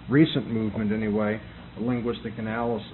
recent movement anyway, linguistic analysis.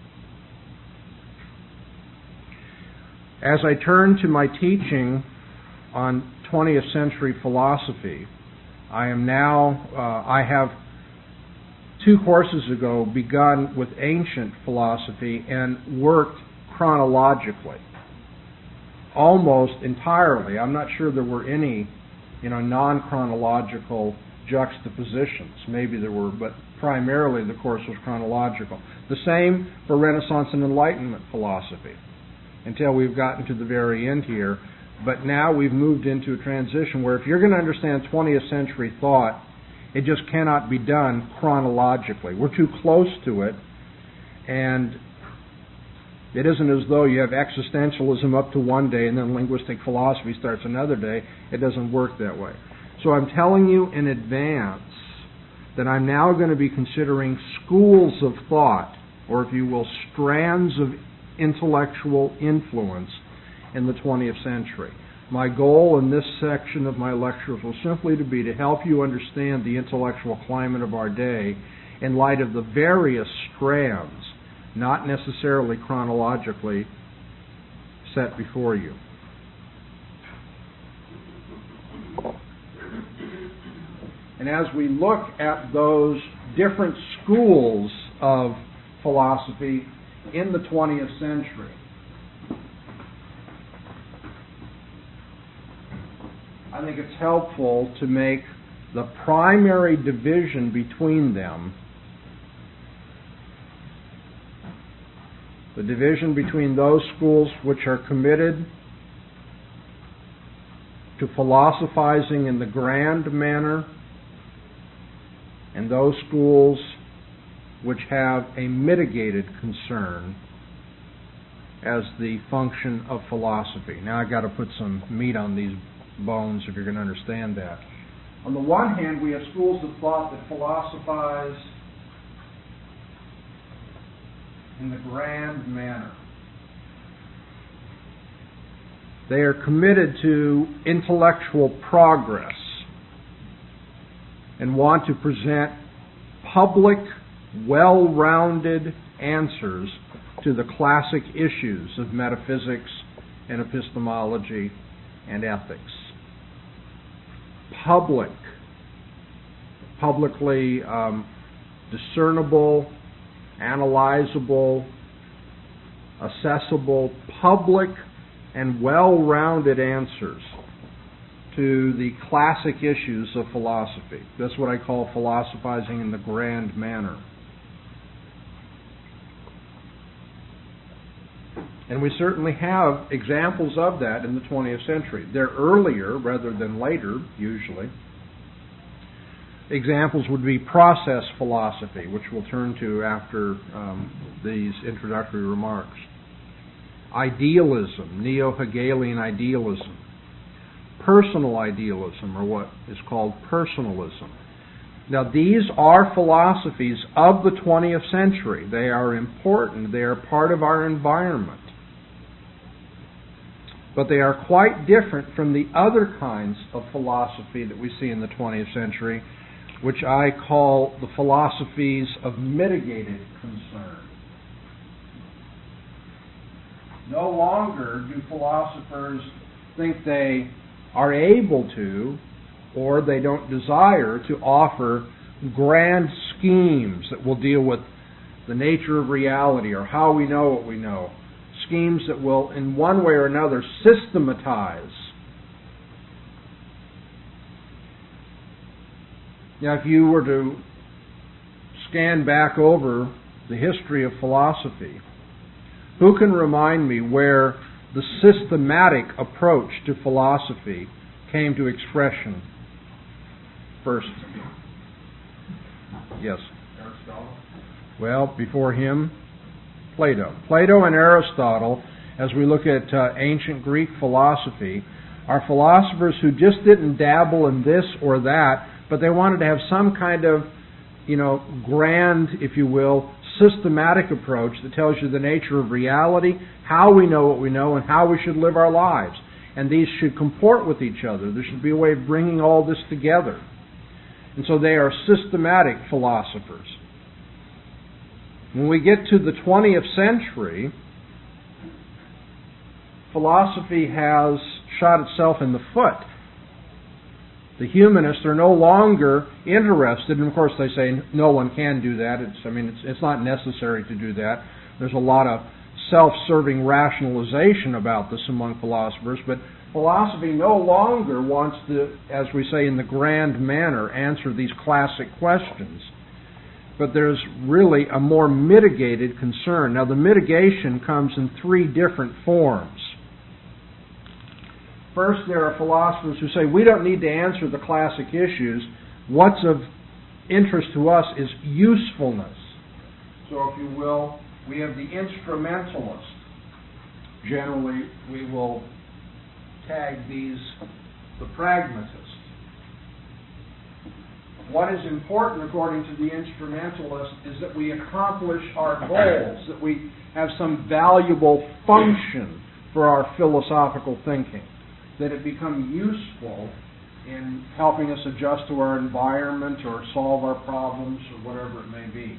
As I turn to my teaching on 20th century philosophy, I have 2 courses ago begun with ancient philosophy and worked chronologically, almost entirely. I'm not sure there were any, non-chronological juxtapositions. Maybe there were, but primarily the course was chronological. The same for Renaissance and Enlightenment philosophy, until we've gotten to the very end here. But now we've moved into a transition where if you're going to understand 20th century thought, it just cannot be done chronologically. We're too close to it, and it isn't as though you have existentialism up to one day and then linguistic philosophy starts another day. It doesn't work that way. So I'm telling you in advance that I'm now going to be considering schools of thought, or if you will, strands of intellectual influence in the 20th century. My goal in this section of my lectures will simply to be to help you understand the intellectual climate of our day in light of the various strands, not necessarily chronologically, set before you. And as we look at those different schools of philosophy in the 20th century, I think it's helpful to make the primary division between them, the division between those schools which are committed to philosophizing in the grand manner and those schools which have a mitigated concern as the function of philosophy. Now I've got to put some meat on these bones if you're going to understand that. On the one hand, we have schools of thought that philosophize in the grand manner. They are committed to intellectual progress and want to present public, well-rounded answers to the classic issues of metaphysics and epistemology and ethics. Publicly discernible, analyzable, accessible, public and well-rounded answers to the classic issues of philosophy. That's what I call philosophizing in the grand manner. And we certainly have examples of that in the 20th century. They're earlier rather than later, usually. Examples would be process philosophy, which we'll turn to after these introductory remarks. Idealism, neo-Hegelian idealism. Personal idealism, or what is called personalism. Now, these are philosophies of the 20th century. They are important. They are part of our environment. But they are quite different from the other kinds of philosophy that we see in the 20th century, which I call the philosophies of mitigated concern. No longer do philosophers think they are able to, or they don't desire to offer grand schemes that will deal with the nature of reality or how we know what we know. Schemes that will, in one way or another, systematize. Now, if you were to scan back over the history of philosophy, who can remind me where the systematic approach to philosophy came to expression first? Yes. Aristotle. Well, before him, Plato. Plato and Aristotle, as we look at ancient Greek philosophy, are philosophers who just didn't dabble in this or that, but they wanted to have some kind of, grand, if you will, systematic approach that tells you the nature of reality, how we know what we know, and how we should live our lives. And these should comport with each other. There should be a way of bringing all this together. And so they are systematic philosophers. When we get to the 20th century, philosophy has shot itself in the foot. The humanists are no longer interested, and of course they say no one can do that. It's not necessary to do that. There's a lot of self-serving rationalization about this among philosophers, but philosophy no longer wants to, as we say in the grand manner, answer these classic questions. But there's really a more mitigated concern. Now the mitigation comes in three different forms. First, there are philosophers who say we don't need to answer the classic issues. What's of interest to us is usefulness. So if you will, we have the instrumentalist. Generally, we will tag these the pragmatist. What is important, according to the instrumentalist, is that we accomplish our goals, that we have some valuable function for our philosophical thinking, that it become useful in helping us adjust to our environment or solve our problems or whatever it may be.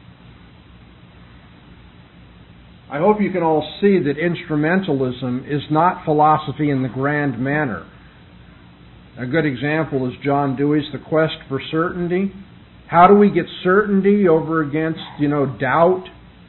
I hope you can all see that instrumentalism is not philosophy in the grand manner. A good example is John Dewey's The Quest for Certainty. How do we get certainty over against, doubt?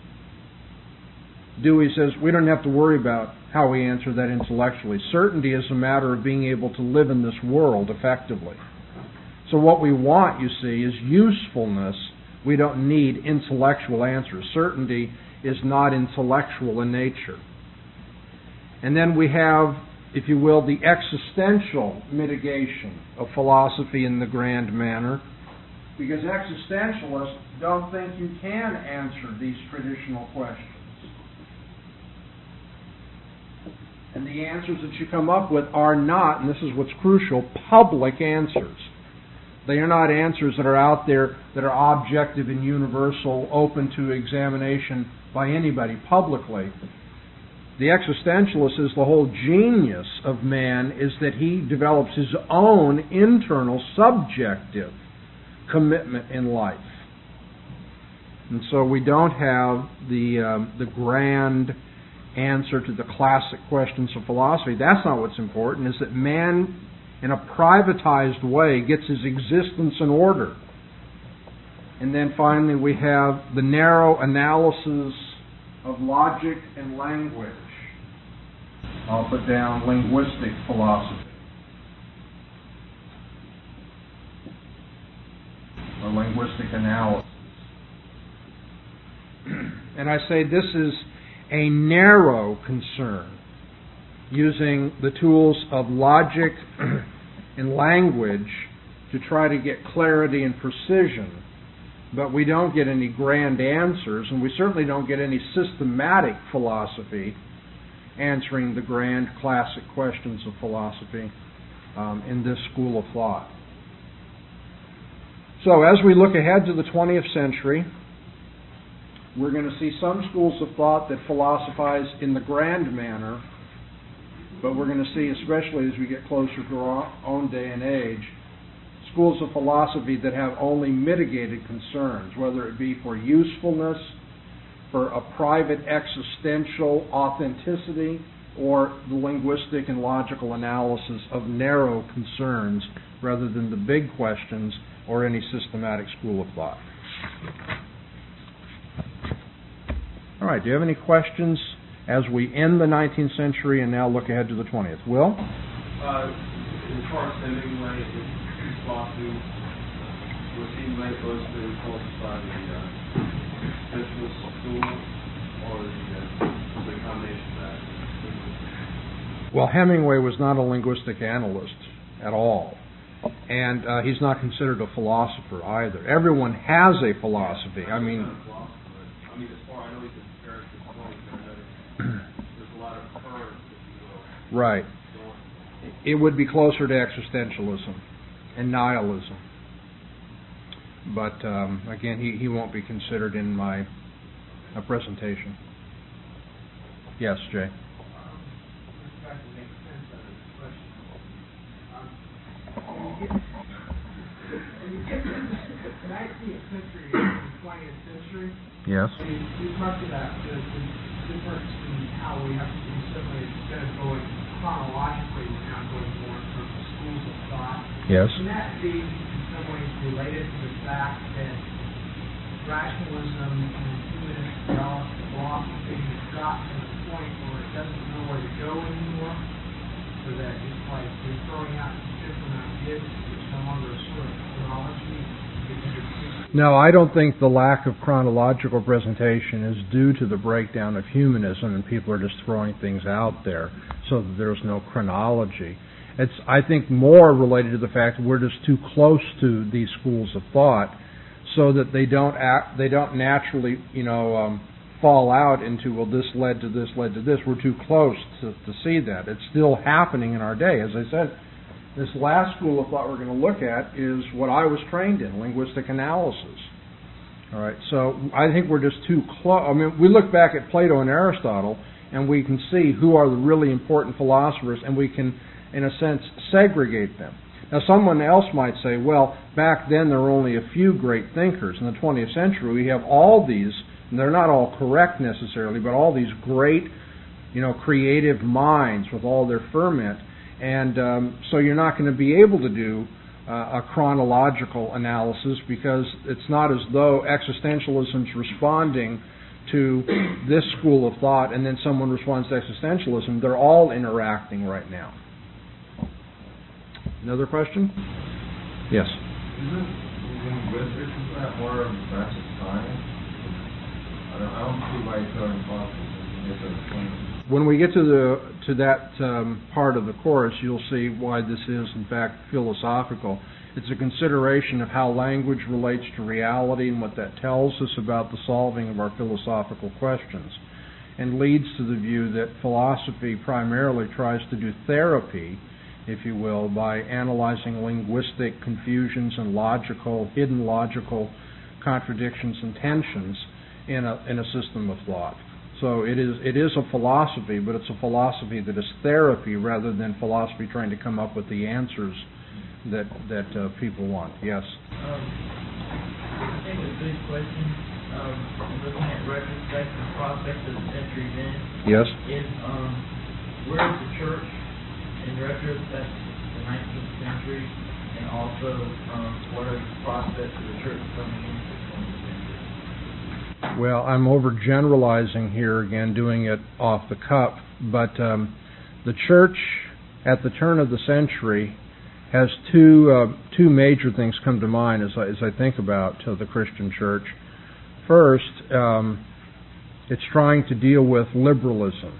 Dewey says we don't have to worry about how we answer that intellectually. Certainty is a matter of being able to live in this world effectively. So what we want, you see, is usefulness. We don't need intellectual answers. Certainty is not intellectual in nature. And then we have, if you will, the existential mitigation of philosophy in the grand manner, because existentialists don't think you can answer these traditional questions. And the answers that you come up with are not, and this is what's crucial, public answers. They are not answers that are out there that are objective and universal, open to examination by anybody publicly. The existentialist is the whole genius of man is that he develops his own internal subjective commitment in life. And so we don't have the grand answer to the classic questions of philosophy. That's not what's important, is that man in a privatized way gets his existence in order. And then finally we have the narrow analysis of logic and language. I'll put down linguistic philosophy. Or linguistic analysis. And I say this is a narrow concern, using the tools of logic and language to try to get clarity and precision. But we don't get any grand answers, and we certainly don't get any systematic philosophy answering the grand classic questions of philosophy in this school of thought. So as we look ahead to the 20th century, we're going to see some schools of thought that philosophize in the grand manner, but we're going to see, especially as we get closer to our own day and age, schools of philosophy that have only mitigated concerns, whether it be for usefulness, for a private existential authenticity, or the linguistic and logical analysis of narrow concerns rather than the big questions or any systematic school of thought. All right, do you have any questions as we end the 19th century and now look ahead to the 20th? Will? As far as Hemingway, his philosophy, was he mostly influenced by the specialist school or the combination of that? Well, Hemingway was not a linguistic analyst at all. And he's not considered a philosopher either. Everyone has a philosophy. As far I know, he's a character. There's a lot of currents, if you will. Right. It would be closer to existentialism and nihilism. But again, he won't be considered in my presentation. Yes, Jay. When you get 19th century and the 20th century, Yes. we talked about the difference in how we have to do something instead of going chronologically, we're now going more in terms of schools of thought. Yes. Can that be in some ways related to the fact that rationalism and humanist philosophy has gotten to the point where it doesn't know where to go anymore? So that it's like they're throwing out different ideas, it's no longer a sort of chronology. No, I don't think the lack of chronological presentation is due to the breakdown of humanism and people are just throwing things out there so that there's no chronology. It's, I think, more related to the fact that we're just too close to these schools of thought so that they don't naturally, fall out into, well, this led to this, led to this. We're too close to see that. It's still happening in our day. As I said, this last school of thought we're going to look at is what I was trained in, linguistic analysis. All right, so I think we're just too close. I mean, we look back at Plato and Aristotle, and we can see who are the really important philosophers, and we can, in a sense, segregate them. Now, someone else might say, well, back then there were only a few great thinkers. In the 20th century, we have all these, and they're not all correct necessarily, but all these great, creative minds with all their ferment. And so you're not going to be able to do a chronological analysis because it's not as though existentialism's responding to this school of thought and then someone responds to existentialism. They're all interacting right now. Another question? Yes. Isn't linguistics more of that's a science? I don't see why it's so impossible. When we get to that part of the course, you'll see why this is, in fact, philosophical. It's a consideration of how language relates to reality and what that tells us about the solving of our philosophical questions, and leads to the view that philosophy primarily tries to do therapy, if you will, by analyzing linguistic confusions and hidden logical contradictions and tensions in a system of thought. So it is a philosophy, but it's a philosophy that is therapy rather than philosophy trying to come up with the answers that people want. Yes? I think a good question, looking at retrospective prospects of the century then, Yes? is where is the church in retrospect to the 19th century, and also what are the prospects of the church coming into the 20th century? Well, I'm overgeneralizing here again, doing it off the cuff, but the church at the turn of the century has two major things come to mind as I think about the Christian church. First, it's trying to deal with liberalism,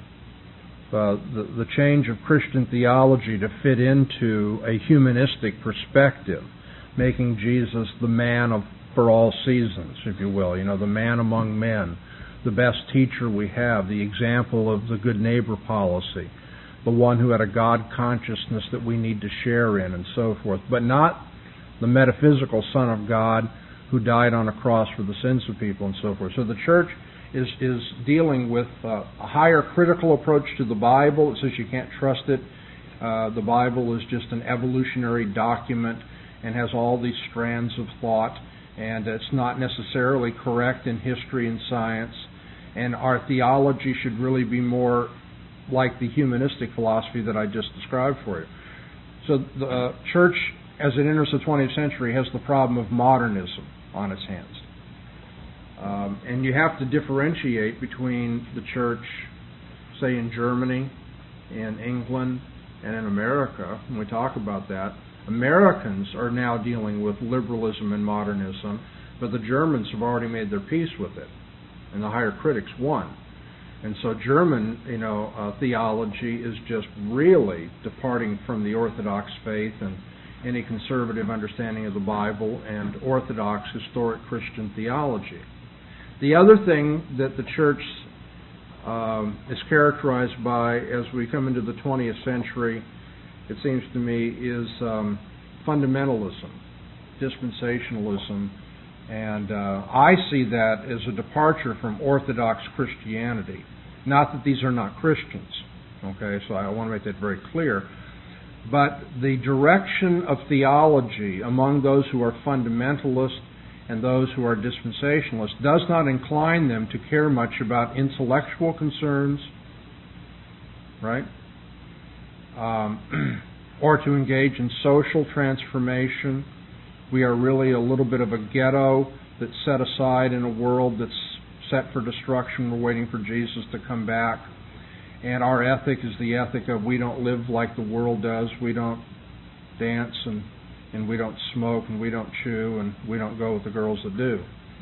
the change of Christian theology to fit into a humanistic perspective, making Jesus the man for all seasons, if you will, the man among men, the best teacher we have, the example of the good neighbor policy, the one who had a God consciousness that we need to share in, and so forth, but not the metaphysical Son of God who died on a cross for the sins of people, and so forth. So the church is dealing with a higher critical approach to the Bible. It says you can't trust it. The Bible is just an evolutionary document and has all these strands of thought, and it's not necessarily correct in history and science, and our theology should really be more like the humanistic philosophy that I just described for you. So the church, as it enters the 20th century, has the problem of modernism on its hands. And you have to differentiate between the church, say in Germany, in England, and in America. When we talk about that, Americans are now dealing with liberalism and modernism, but the Germans have already made their peace with it, and the higher critics won. And so German, theology is just really departing from the Orthodox faith and any conservative understanding of the Bible and Orthodox historic Christian theology. The other thing that the church is characterized by as we come into the 20th century, it seems to me, is fundamentalism, dispensationalism, and I see that as a departure from Orthodox Christianity. Not that these are not Christians, okay, so I want to make that very clear, but the direction of theology among those who are fundamentalists and those who are dispensationalists does not incline them to care much about intellectual concerns, right? Or to engage in social transformation. We are really a little bit of a ghetto that's set aside in a world that's set for destruction. We're waiting for Jesus to come back. And our ethic is the ethic of we don't live like the world does. We don't dance and we don't smoke and we don't chew and we don't go with the girls that do.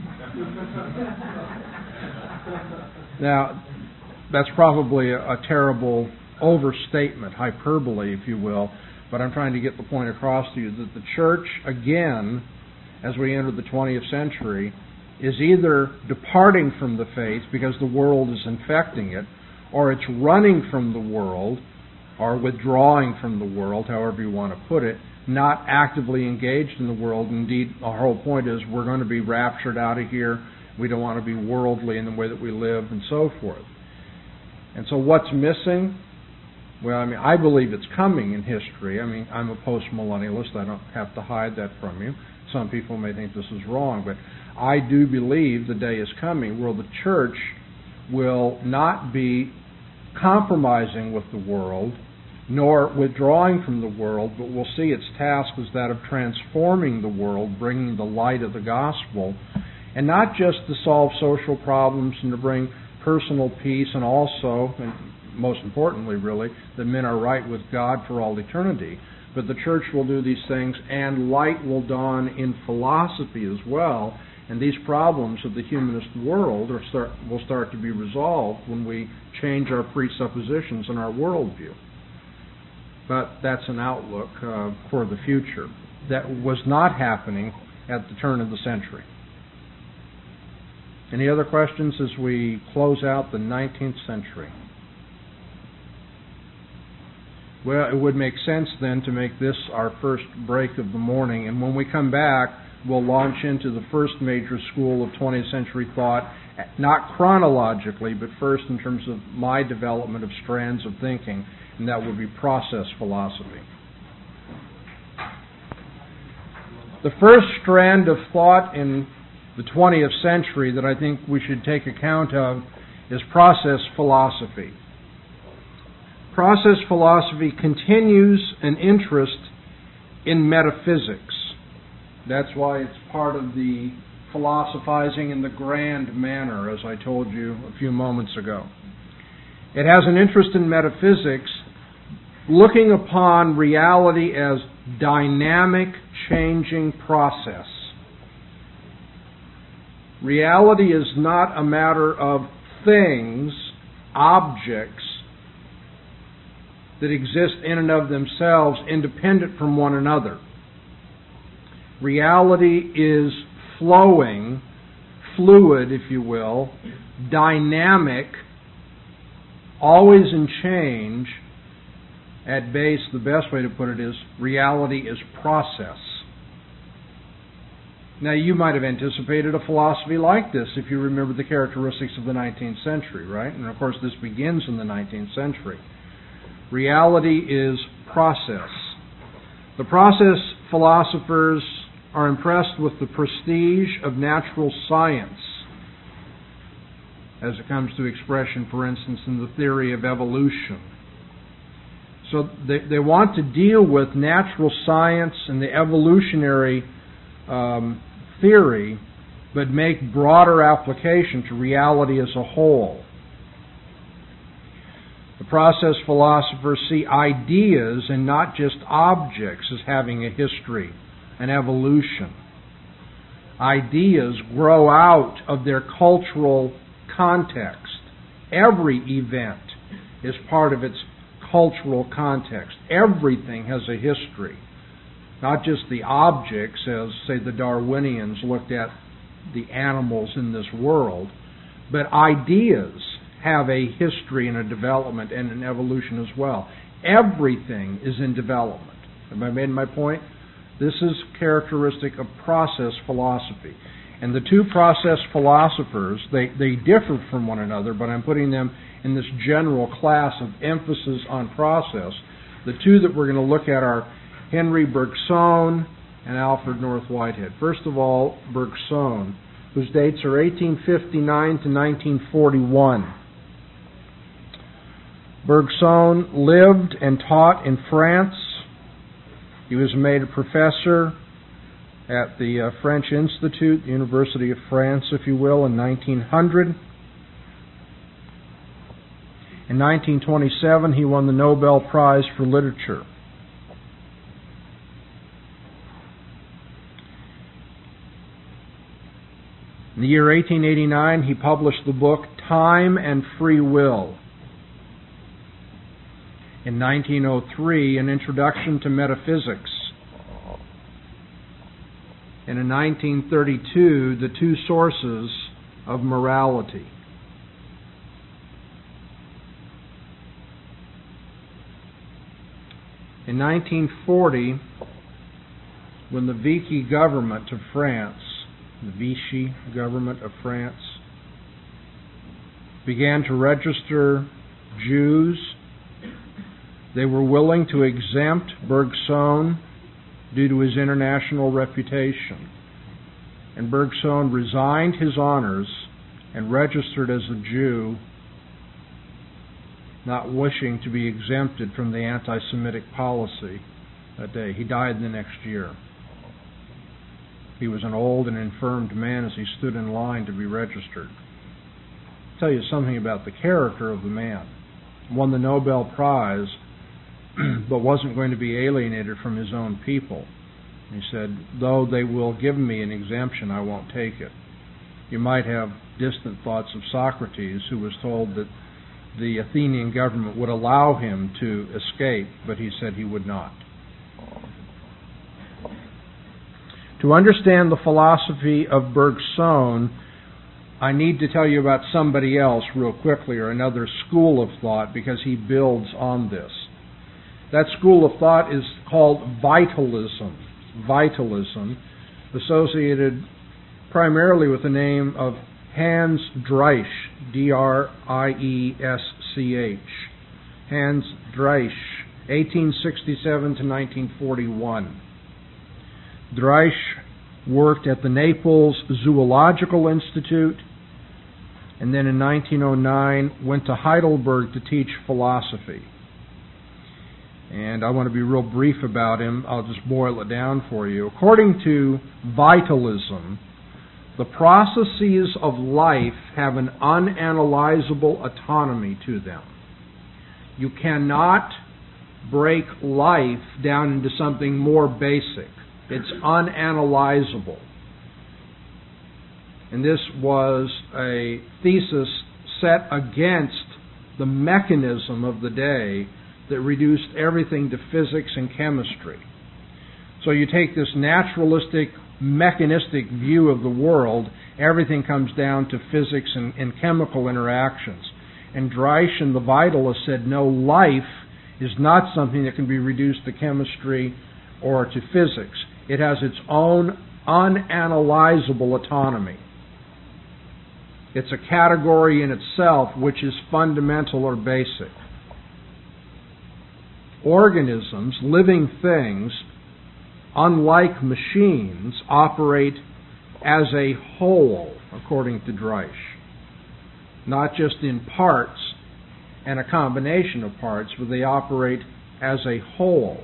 Now, that's probably a terrible overstatement, hyperbole, if you will, but I'm trying to get the point across to you that the church, again, as we enter the 20th century, is either departing from the faith because the world is infecting it, or it's running from the world, or withdrawing from the world, however you want to put it, not actively engaged in the world. Indeed, our whole point is we're going to be raptured out of here. We don't want to be worldly in the way that we live and so forth. And so what's missing? Well, I believe it's coming in history. I'm a post-millennialist. I don't have to hide that from you. Some people may think this is wrong, but I do believe the day is coming where the church will not be compromising with the world, nor withdrawing from the world, but we'll see its task as that of transforming the world, bringing the light of the gospel, and not just to solve social problems and to bring personal peace, and also, and most importantly really, that men are right with God for all eternity. But the church will do these things, and light will dawn in philosophy as well, and these problems of the humanist world will start to be resolved when we change our presuppositions and our worldview. But that's an outlook for the future. That was not happening at the turn of the century. Any other questions as we close out the 19th century? Well, it would make sense then to make this our first break of the morning, and when we come back, we'll launch into the first major school of 20th century thought, not chronologically, but first in terms of my development of strands of thinking, and that would be process philosophy. The first strand of thought in the 20th century that I think we should take account of is process philosophy. Process philosophy continues an interest in metaphysics. That's why it's part of the philosophizing in the grand manner, as I told you a few moments ago. It has an interest in metaphysics, looking upon reality as dynamic, changing process. Reality is not a matter of things, objects, that exist in and of themselves, independent from one another. Reality is flowing, fluid, if you will, dynamic, always in change. At base, the best way to put it is, reality is process. Now, you might have anticipated a philosophy like this if you remember the characteristics of the 19th century, right? And of course, this begins in the 19th century. Reality is process. The process philosophers are impressed with the prestige of natural science, as it comes to expression, for instance, in the theory of evolution. So they want to deal with natural science and the evolutionary theory, but make broader application to reality as a whole. The process philosophers see ideas and not just objects as having a history, an evolution. Ideas grow out of their cultural context. Every event is part of its cultural context. Everything has a history. Not just the objects, as, say, the Darwinians looked at the animals in this world, but ideas have a history and a development and an evolution as well. Everything is in development. Have I made my point? This is characteristic of process philosophy. And the two process philosophers, they differ from one another, but I'm putting them in this general class of emphasis on process. The two that we're going to look at are Henry Bergson and Alfred North Whitehead. First of all, Bergson, whose dates are 1859 to 1941. Bergson lived and taught in France. He was made a professor at the French Institute, the University of France, if you will, in 1900. In 1927, he won the Nobel Prize for Literature. In the year 1889, he published the book Time and Free Will. In 1903, An Introduction to Metaphysics. And in 1932, The Two Sources of Morality. In 1940, when the Vichy government of France, the Vichy government of France, began to register Jews, they were willing to exempt Bergson due to his international reputation. And Bergson resigned his honors and registered as a Jew, not wishing to be exempted from the anti-Semitic policy that day. He died the next year. He was an old and infirmed man as he stood in line to be registered. I'll tell you something about the character of the man. Won the Nobel Prize, but wasn't going to be alienated from his own people. He said, though they will give me an exemption, I won't take it. You might have distant thoughts of Socrates, who was told that the Athenian government would allow him to escape, but he said he would not. To understand the philosophy of Bergson, I need to tell you about somebody else real quickly, or another school of thought, because he builds on this. That school of thought is called vitalism. Vitalism, associated primarily with the name of Hans Driesch, D-R-I-E-S-C-H. Hans Driesch, 1867 to 1941. Driesch worked at the Naples Zoological Institute, and then in 1909 went to Heidelberg to teach philosophy. And I want to be real brief about him. I'll just boil it down for you. According to vitalism, the processes of life have an unanalyzable autonomy to them. You cannot break life down into something more basic. It's unanalyzable. And this was a thesis set against the mechanism of the day that reduced everything to physics and chemistry. So you take this naturalistic, mechanistic view of the world, everything comes down to physics and chemical interactions. And Driesch and the vitalists said, no, life is not something that can be reduced to chemistry or to physics. It has its own unanalyzable autonomy. It's a category in itself which is fundamental or basic. Organisms, living things, unlike machines, operate as a whole, according to Driesch. Not just in parts and a combination of parts, but they operate as a whole.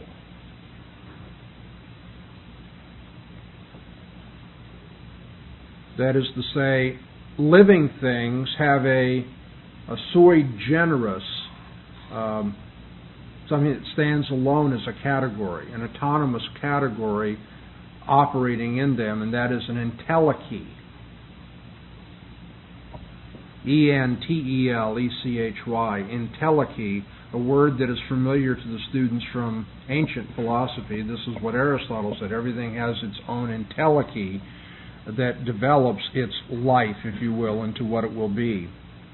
That is to say, living things have a sui generis, something that stands alone as a category, an autonomous category operating in them, and that is an entelechy. E-N-T-E-L-E-C-H-Y, entelechy, a word that is familiar to the students from ancient philosophy. This is what Aristotle said. Everything has its own entelechy that develops its life, if you will, into what it will be.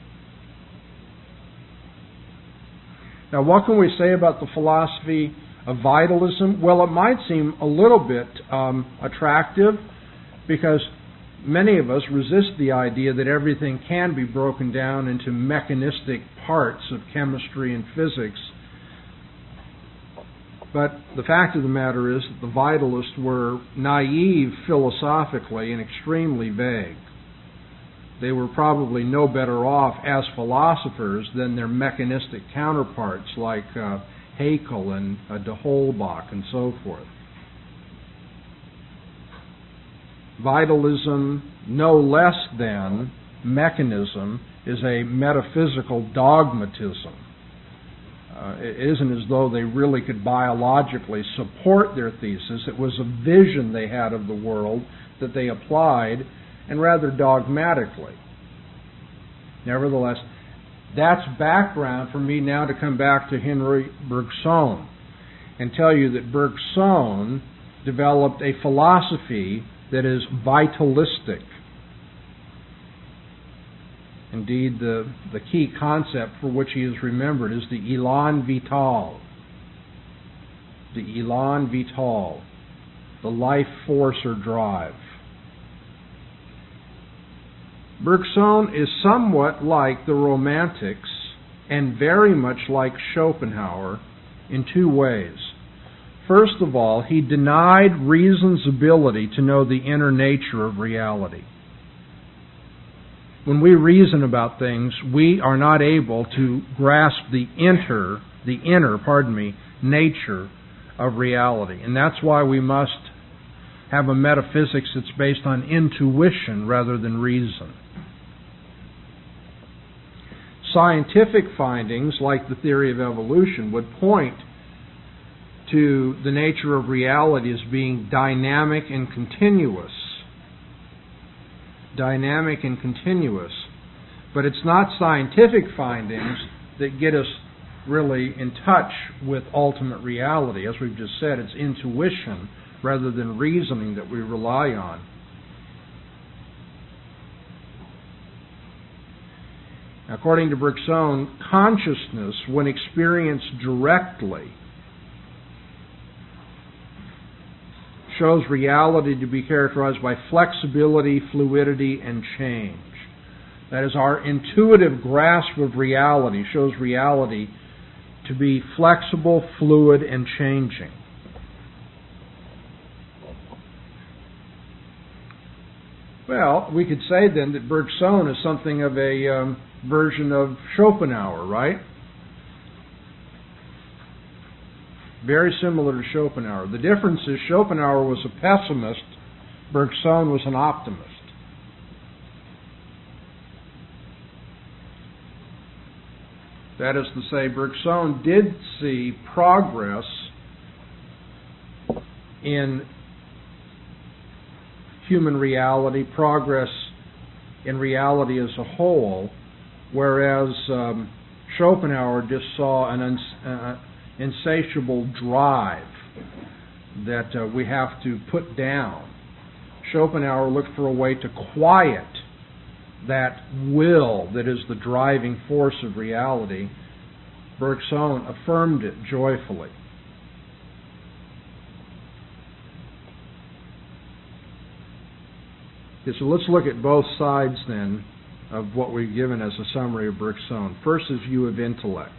Now, what can we say about the philosophy of vitalism? Well, it might seem a little bit attractive, because many of us resist the idea that everything can be broken down into mechanistic parts of chemistry and physics. But the fact of the matter is that the vitalists were naive philosophically and extremely vague. They were probably no better off as philosophers than their mechanistic counterparts like Haeckel and de Holbach and so forth. Vitalism, no less than mechanism, is a metaphysical dogmatism. It isn't as though they really could biologically support their thesis. It was a vision they had of the world that they applied, and rather dogmatically. Nevertheless, that's background for me now to come back to Henry Bergson and tell you that Bergson developed a philosophy that is vitalistic. Indeed, the key concept for which he is remembered is the élan vital. The élan vital, the life force or drive. Bergson is somewhat like the Romantics and very much like Schopenhauer in two ways. First of all, he denied reason's ability to know the inner nature of reality. When we reason about things, we are not able to grasp the inner nature of reality. And that's why we must have a metaphysics that's based on intuition rather than reason. Scientific findings, like the theory of evolution, would point to the nature of reality as being dynamic and continuous. Dynamic and continuous. But it's not scientific findings that get us really in touch with ultimate reality. As we've just said, it's intuition rather than reasoning that we rely on. According to Bergson, consciousness, when experienced directly, shows reality to be characterized by flexibility, fluidity, and change. That is, our intuitive grasp of reality shows reality to be flexible, fluid, and changing. Well, we could say then that Bergson is something of a version of Schopenhauer, right? Very similar to Schopenhauer. The difference is Schopenhauer was a pessimist, Bergson was an optimist. That is to say, Bergson did see progress in human reality, progress in reality as a whole, whereas Schopenhauer just saw an insatiable drive that we have to put down. Schopenhauer looked for a way to quiet that will that is the driving force of reality. Bergson affirmed it joyfully. Okay, so let's look at both sides then of what we've given as a summary of Bergson. First is view of intellect.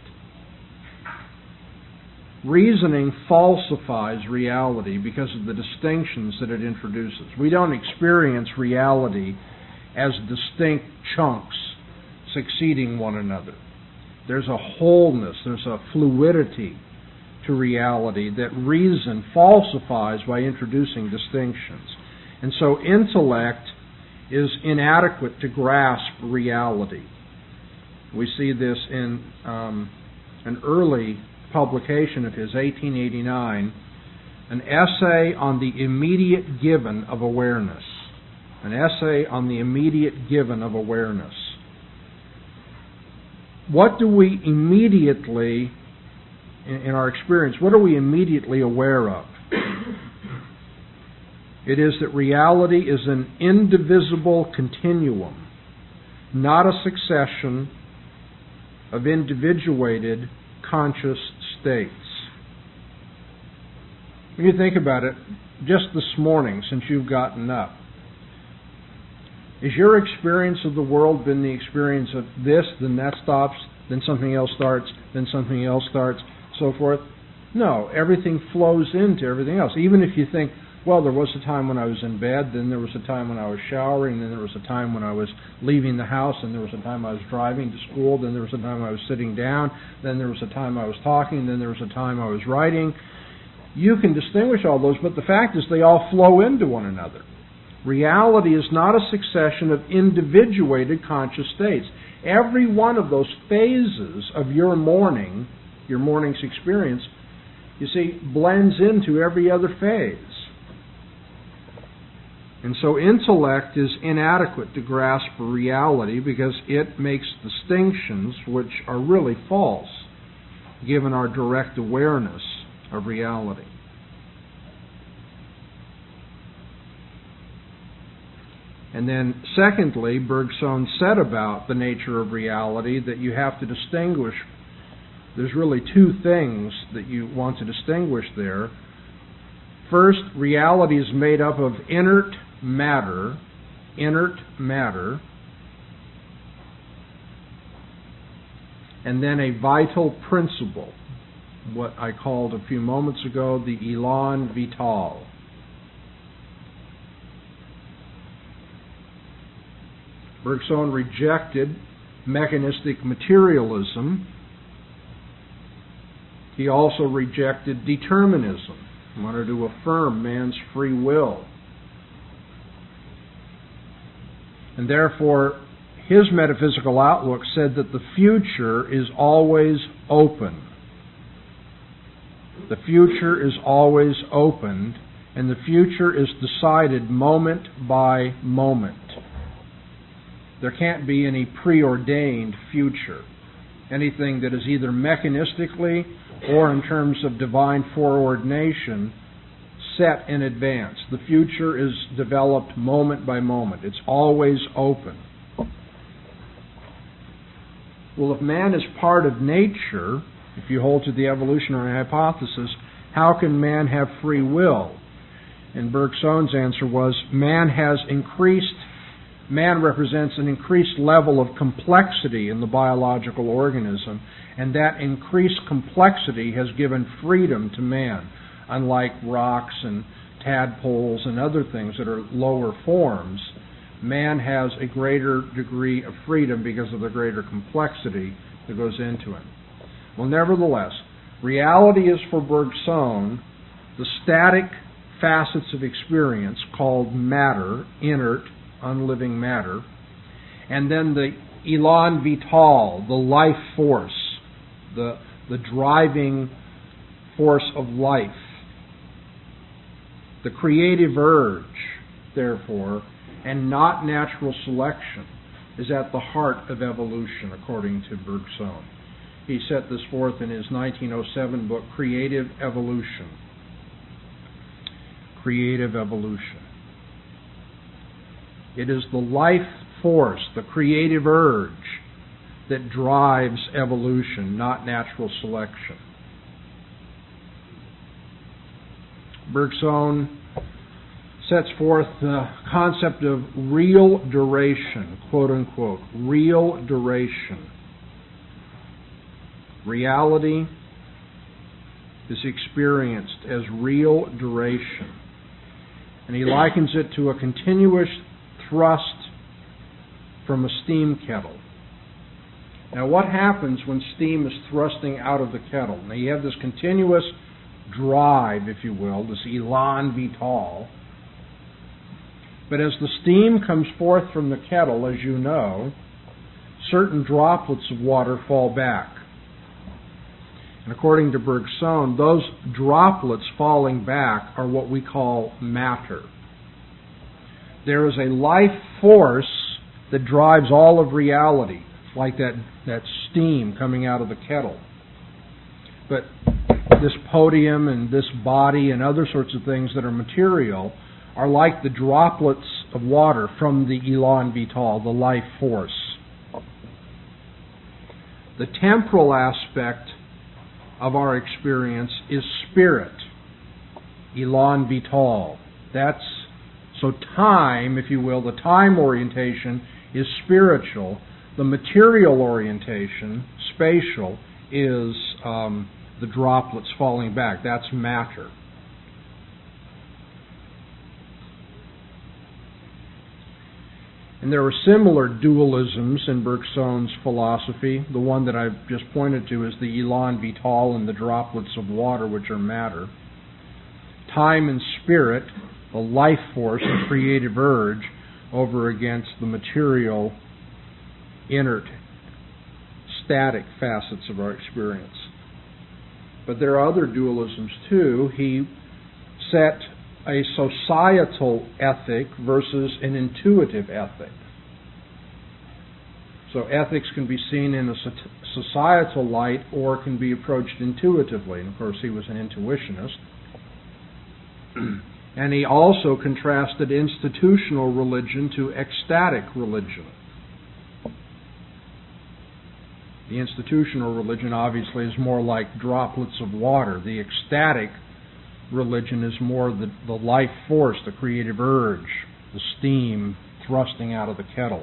Reasoning falsifies reality because of the distinctions that it introduces. We don't experience reality as distinct chunks succeeding one another. There's a wholeness, there's a fluidity to reality that reason falsifies by introducing distinctions. And so intellect is inadequate to grasp reality. We see this in an early publication of his, 1889, an essay on the immediate given of awareness. An essay on the immediate given of awareness. What do we immediately, in our experience, what are we immediately aware of? It is that reality is an indivisible continuum, not a succession of individuated conscious states. When you think about it, just this morning, since you've gotten up, has your experience of the world been the experience of this, then that stops, then something else starts, then something else starts, so forth? No, everything flows into everything else. Even if you think, well, there was a time when I was in bed, then there was a time when I was showering, then there was a time when I was leaving the house, and there was a time I was driving to school, then there was a time I was sitting down, then there was a time I was talking, then there was a time I was writing. You can distinguish all those, but the fact is they all flow into one another. Reality is not a succession of individuated conscious states. Every one of those phases of your morning's experience, you see, blends into every other phase. And so intellect is inadequate to grasp reality because it makes distinctions which are really false, given our direct awareness of reality. And then, secondly, Bergson said about the nature of reality that you have to distinguish. There's really two things that you want to distinguish there. First, reality is made up of inert matter, and then a vital principle, what I called a few moments ago the élan vital. Bergson rejected mechanistic materialism. He also rejected determinism. He wanted to affirm man's free will. And therefore, his metaphysical outlook said that the future is always open. The future is always opened, and the future is decided moment by moment. There can't be any preordained future. Anything that is either mechanistically or in terms of divine foreordination set in advance. The future is developed moment by moment. It's always open. Well, if man is part of nature, if you hold to the evolutionary hypothesis, how can man have free will? And Bergson's answer was, man represents an increased level of complexity in the biological organism, and that increased complexity has given freedom to man. Unlike rocks and tadpoles and other things that are lower forms, man has a greater degree of freedom because of the greater complexity that goes into it. Well, nevertheless, reality is for Bergson the static facets of experience called matter, inert, unliving matter, and then the élan vital, the life force, the driving force of life. The creative urge, therefore, and not natural selection, is at the heart of evolution, according to Bergson. He set this forth in his 1907 book, Creative Evolution. Creative Evolution. It is the life force, the creative urge, that drives evolution, not natural selection. Bergson sets forth the concept of real duration, quote unquote, real duration. Reality is experienced as real duration. And he likens it to a continuous thrust from a steam kettle. Now, what happens when steam is thrusting out of the kettle? Now, you have this continuous drive, if you will, this élan vital. But as the steam comes forth from the kettle, as you know, certain droplets of water fall back. And according to Bergson, those droplets falling back are what we call matter. There is a life force that drives all of reality, like that steam coming out of the kettle. But this podium and this body and other sorts of things that are material are like the droplets of water from the élan vital, the life force. The temporal aspect of our experience is spirit, élan vital. So time, if you will, the time orientation is spiritual. The material orientation, spatial, is the droplets falling back. That's matter. And there are similar dualisms in Bergson's philosophy. The one that I've just pointed to is the elan vital and the droplets of water, which are matter. Time and spirit, the life force, the creative urge, over against the material, inert, static facets of our experience. But there are other dualisms too. He set a societal ethic versus an intuitive ethic. So ethics can be seen in a societal light or can be approached intuitively. And of course, he was an intuitionist. And he also contrasted institutional religion to ecstatic religion. The institutional religion obviously is more like droplets of water. The ecstatic religion is more the life force, the creative urge, the steam thrusting out of the kettle.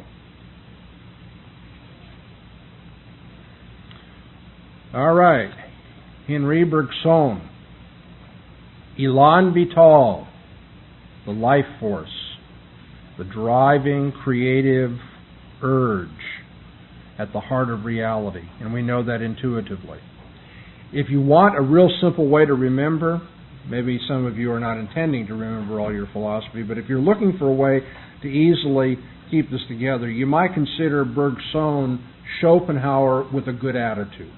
All right. Henri Bergson. Elan vital, the life force, the driving creative urge at the heart of reality. And we know that intuitively. If you want a real simple way to remember, maybe some of you are not intending to remember all your philosophy, but if you're looking for a way to easily keep this together, you might consider Bergson Schopenhauer with a good attitude.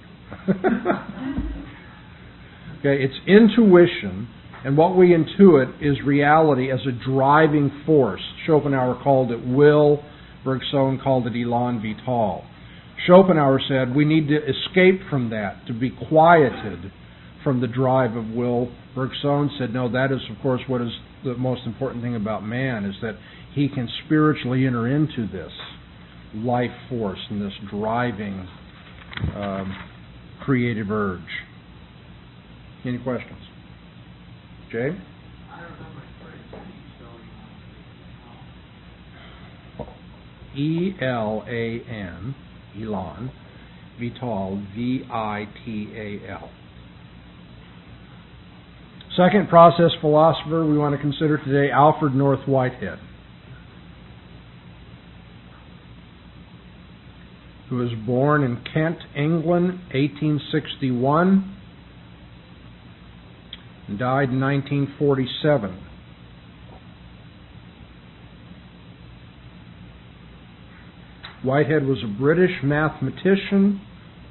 Okay, it's intuition, and what we intuit is reality as a driving force. Schopenhauer called it will, Bergson called it elan vital. Schopenhauer said we need to escape from that, to be quieted from the drive of will. Bergson said, no, that is, of course, what is the most important thing about man, is that he can spiritually enter into this life force and this driving creative urge. Any questions? Jay? I don't know my phrase. E-L-A-N, Elan, Vital, V-I-T-A-L. Second process philosopher we want to consider today, Alfred North Whitehead, who was born in Kent, England, 1861, and died in 1947. Whitehead was a British mathematician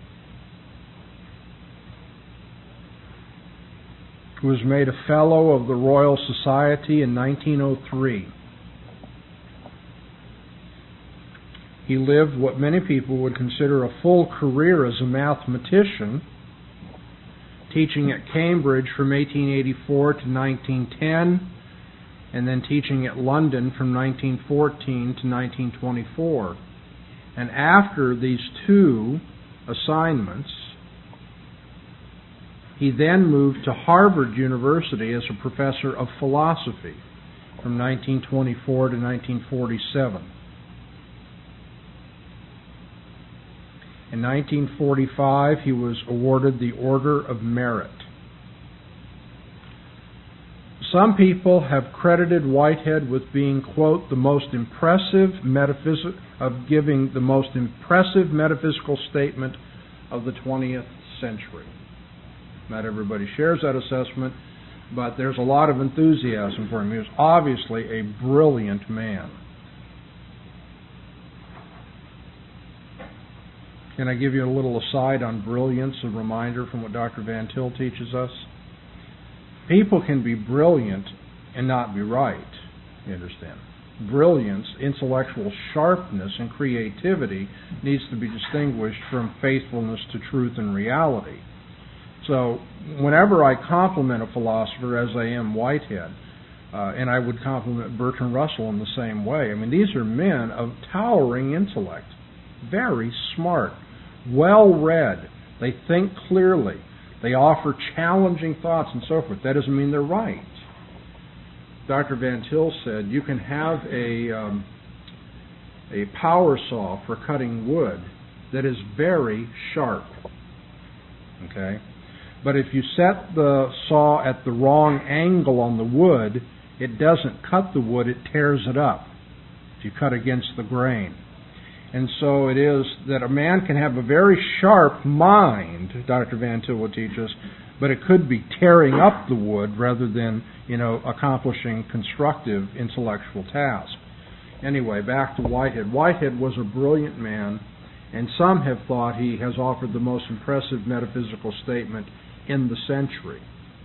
who was made a Fellow of the Royal Society in 1903. He lived what many people would consider a full career as a mathematician, teaching at Cambridge from 1884 to 1910, and then teaching at London from 1914 to 1924. And after these two assignments, he then moved to Harvard University as a professor of philosophy from 1924 to 1947. In 1945, he was awarded the Order of Merit. Some people have credited Whitehead with being, quote, the most impressive giving the most impressive metaphysical statement of the 20th century. Not everybody shares that assessment, but there's a lot of enthusiasm for him. He was obviously a brilliant man. Can I give you a little aside on brilliance, a reminder from what Dr. Van Til teaches us? People can be brilliant and not be right, you understand. Brilliance, intellectual sharpness, and creativity needs to be distinguished from faithfulness to truth and reality. So whenever I compliment a philosopher, as I am Whitehead, and I would compliment Bertrand Russell in the same way, I mean, these are men of towering intellect, very smart, well-read, they think clearly, they offer challenging thoughts and so forth. That doesn't mean they're right. Dr. Van Til said you can have a power saw for cutting wood that is very sharp. Okay? But if you set the saw at the wrong angle on the wood, it doesn't cut the wood, it tears it up if you cut against the grain. And so it is that a man can have a very sharp mind, Dr. Van Til will teach us, but it could be tearing up the wood rather than, accomplishing constructive intellectual tasks. Anyway, back to Whitehead. Whitehead was a brilliant man, and some have thought he has offered the most impressive metaphysical statement in the century.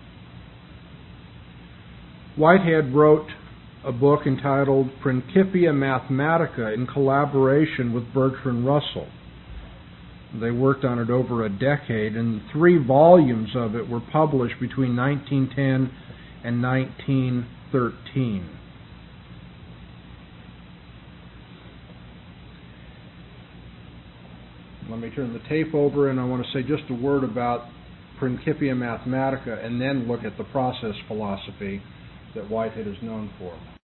Whitehead wrote a book entitled Principia Mathematica in collaboration with Bertrand Russell. They worked on it over a decade, and 3 volumes of it were published between 1910 and 1913. Let me turn the tape over, and I want to say just a word about Principia Mathematica and then look at the process philosophy that Whitehead is known for.